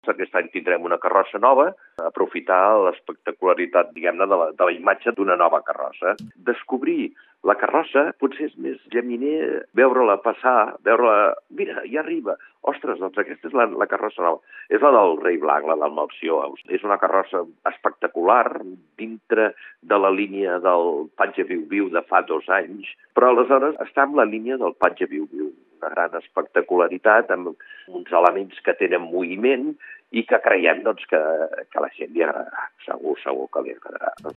Aquest any tindrem una carrossa nova, aprofitar l'espectacularitat, diguem-ne, de la imatge d'una nova carrossa. Descobrir la carrossa potser és més llaminer, veure-la passar, veure-la... Mira, ja arriba! Ostres, doncs aquesta és la carrossa nova. És la del Rei Blanc, la del Melcior. És una carrossa espectacular, dintre de la línia del Patge Viu-Viu de fa 2 anys, però aleshores està en la línia del Patge Viu-Viu. Una gran espectacularitat, amb uns elements que tenen moviment i que creiem doncs, que a la gent li agradarà. Segur que li agradarà.